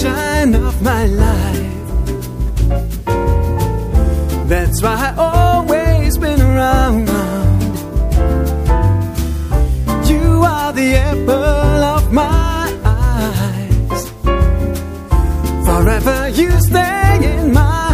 sunshine of my life. That's why I always been around. You are the apple of my eyes. Forever you stay in my